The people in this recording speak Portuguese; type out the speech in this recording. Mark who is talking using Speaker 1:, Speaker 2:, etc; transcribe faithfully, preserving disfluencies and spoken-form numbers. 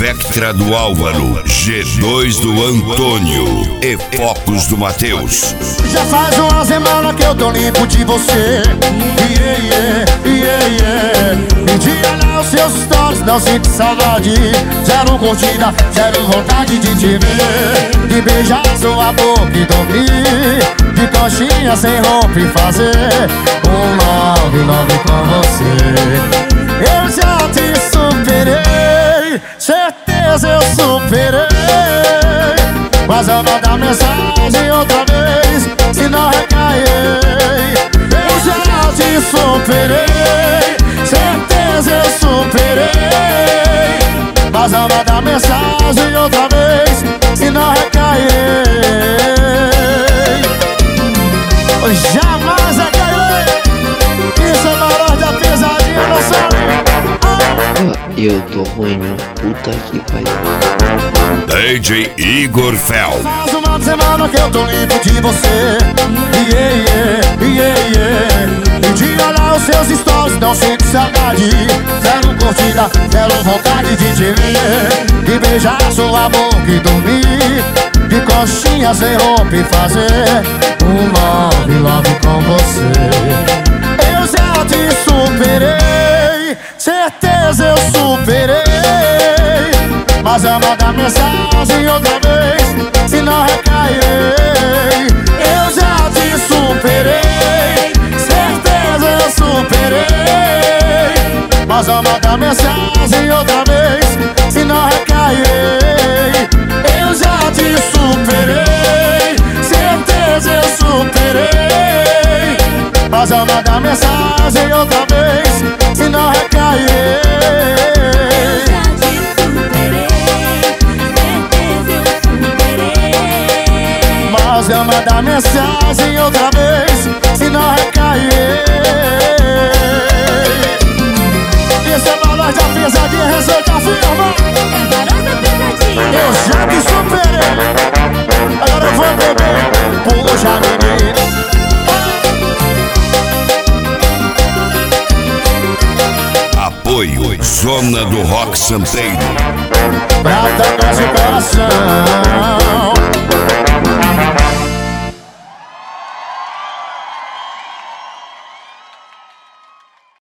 Speaker 1: Vectra do Álvaro, G dois do Antônio e Focus do Matheus.
Speaker 2: Já faz uma semana que eu tô limpo de você. Yeah, yeah, yeah, yeah. Me diga lá os seus stories, não sinto saudade. Zero curtida, zero vontade de te ver. De beijar sua boca e dormir. De coxinha sem roupa e fazer um love, love com você. Eu já te superei, certeza eu superei. Mas eu vou dar mensagem outra vez, se não recairei. Eu já te superei, certeza eu superei. Mas eu vou dar mensagem outra vez, se não recairei. Eu jamais recairei. Isso é valor da pesadinha, não sabe?
Speaker 3: Eu tô ruim, meu. Puta que pariu.
Speaker 1: D J Igor Fel.
Speaker 2: Faz uma semana que eu tô limpo de você. Yeah, yeah, yeah, yeah. Me diga lá os seus stories, não sinto saudade. Zero curtida, zero vontade de te ver. De beijar sua boca e dormir. De coxinha sem roupa e fazer um love, love com você. Eu já te superei, certeza eu superei. Mas eu vou dar mensagem outra vez, se não recairei. Eu já te superei, certeza eu superei. Mas eu vou dar mensagem outra vez, se não recairei. Eu já te superei, certeza eu superei. Mas eu vou dar mensagem outra vez, se não recairei. Mas eu vou dar mensagem outra vez, se não recairei. Esse é valor da pesadinha, receita firma. Eu já te superei, agora eu vou beber. Puxa, menina.
Speaker 1: Apoio Zona do Rock Santeiro.
Speaker 2: Prata, nosso coração.